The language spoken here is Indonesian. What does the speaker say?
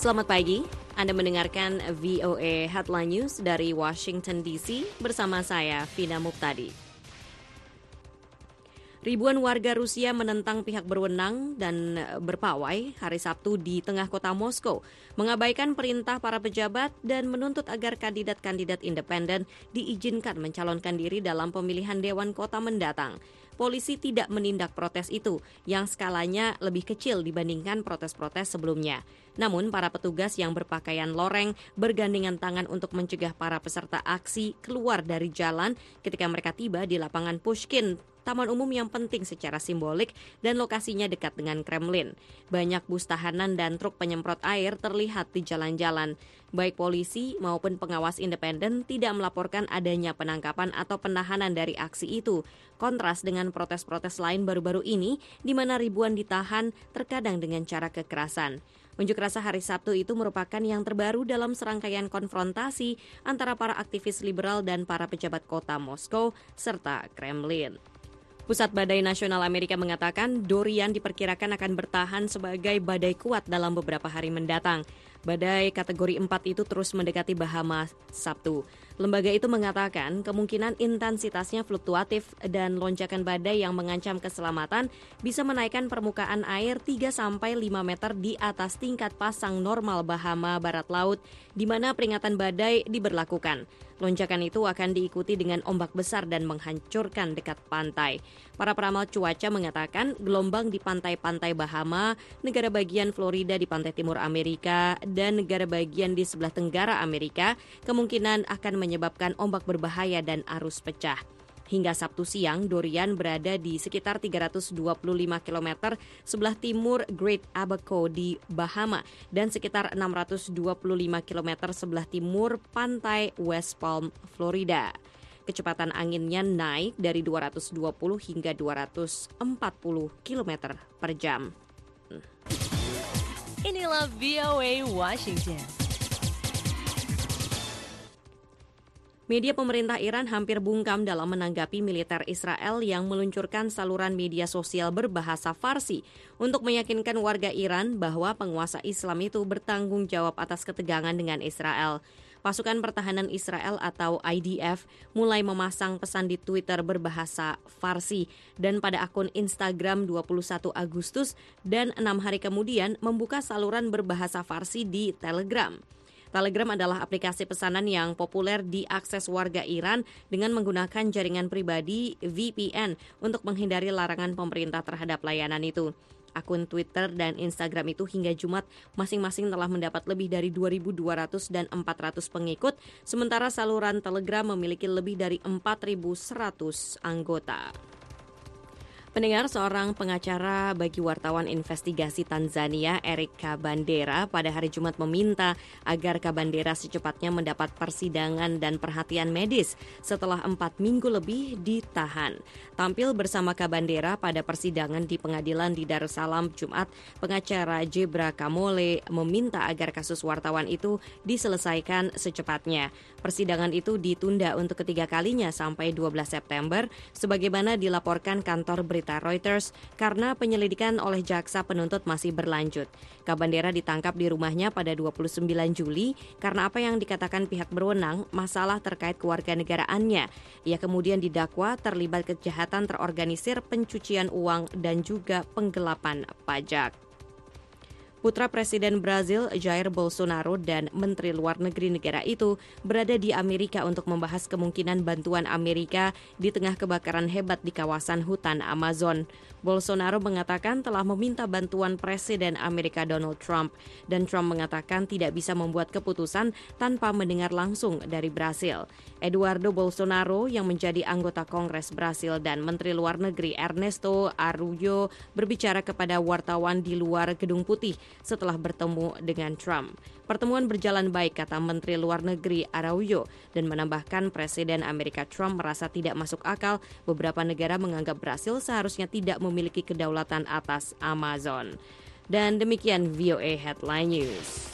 Selamat pagi, Anda mendengarkan VOA Headline News dari Washington DC bersama saya, Vina Muptadi. Ribuan warga Rusia menentang pihak berwenang dan berpawai hari Sabtu di tengah kota Moskow, mengabaikan perintah para pejabat dan menuntut agar kandidat-kandidat independen diizinkan mencalonkan diri dalam pemilihan Dewan Kota mendatang. Polisi tidak menindak protes itu, yang skalanya lebih kecil dibandingkan protes-protes sebelumnya. Namun, para petugas yang berpakaian loreng bergandengan tangan untuk mencegah para peserta aksi keluar dari jalan ketika mereka tiba di lapangan Pushkin, taman umum yang penting secara simbolik dan lokasinya dekat dengan Kremlin. Banyak bus tahanan dan truk penyemprot air terlihat di jalan-jalan. Baik polisi maupun pengawas independen tidak melaporkan adanya penangkapan atau penahanan dari aksi itu. Kontras dengan protes-protes lain baru-baru ini, di mana ribuan ditahan terkadang dengan cara kekerasan. Unjuk rasa hari Sabtu itu merupakan yang terbaru dalam serangkaian konfrontasi antara para aktivis liberal dan para pejabat kota Moskow serta Kremlin. Pusat Badai Nasional Amerika mengatakan Dorian diperkirakan akan bertahan sebagai badai kuat dalam beberapa hari mendatang. Badai kategori 4 itu terus mendekati Bahamas Sabtu. Lembaga itu mengatakan kemungkinan intensitasnya fluktuatif dan lonjakan badai yang mengancam keselamatan bisa menaikkan permukaan air 3-5 meter di atas tingkat pasang normal Bahama Barat Laut, di mana peringatan badai diberlakukan. Lonjakan itu akan diikuti dengan ombak besar dan menghancurkan dekat pantai. Para peramal cuaca mengatakan gelombang di pantai-pantai Bahama, negara bagian Florida di pantai timur Amerika, dan negara bagian di sebelah tenggara Amerika kemungkinan akan menyebabkan ombak berbahaya dan arus pecah. Hingga Sabtu siang, Dorian berada di sekitar 325 km sebelah timur Great Abaco di Bahama dan sekitar 625 km sebelah timur pantai West Palm, Florida. Kecepatan anginnya naik dari 220 hingga 240 km per jam. Inilah VOA Washington. Media pemerintah Iran hampir bungkam dalam menanggapi militer Israel yang meluncurkan saluran media sosial berbahasa Farsi untuk meyakinkan warga Iran bahwa penguasa Islam itu bertanggung jawab atas ketegangan dengan Israel. Pasukan Pertahanan Israel atau IDF mulai memasang pesan di Twitter berbahasa Farsi dan pada akun Instagram 21 Agustus dan 6 hari kemudian membuka saluran berbahasa Farsi di Telegram. Telegram adalah aplikasi pesanan yang populer diakses warga Iran dengan menggunakan jaringan pribadi VPN untuk menghindari larangan pemerintah terhadap layanan itu. Akun Twitter dan Instagram itu hingga Jumat masing-masing telah mendapat lebih dari 2.200 dan 400 pengikut, sementara saluran Telegram memiliki lebih dari 4.100 anggota. Pendengar, seorang pengacara bagi wartawan investigasi Tanzania, Eric Kabandera, pada hari Jumat meminta agar Kabandera secepatnya mendapat persidangan dan perhatian medis setelah 4 minggu lebih ditahan. Tampil bersama Kabandera pada persidangan di pengadilan di Darussalam Jumat, pengacara Jebra Kamole meminta agar kasus wartawan itu diselesaikan secepatnya. Persidangan itu ditunda untuk ketiga kalinya sampai 12 September, sebagaimana dilaporkan kantor berita Reuters karena penyelidikan oleh jaksa penuntut masih berlanjut. Kabandera ditangkap di rumahnya pada 29 Juli karena apa yang dikatakan pihak berwenang masalah terkait kewarganegaraannya. Ia kemudian didakwa terlibat kejahatan terorganisir, pencucian uang, dan juga penggelapan pajak. Putra Presiden Brazil Jair Bolsonaro dan Menteri Luar Negeri negara itu berada di Amerika untuk membahas kemungkinan bantuan Amerika di tengah kebakaran hebat di kawasan hutan Amazon. Bolsonaro mengatakan telah meminta bantuan Presiden Amerika Donald Trump, dan Trump mengatakan tidak bisa membuat keputusan tanpa mendengar langsung dari Brasil. Eduardo Bolsonaro yang menjadi anggota Kongres Brasil dan Menteri Luar Negeri Ernesto Araújo berbicara kepada wartawan di luar Gedung Putih setelah bertemu dengan Trump. Pertemuan berjalan baik, kata Menteri Luar Negeri Araújo, dan menambahkan Presiden Amerika Trump merasa tidak masuk akal beberapa negara menganggap Brasil seharusnya tidak memiliki kedaulatan atas Amazon. Dan demikian VOA Headline News.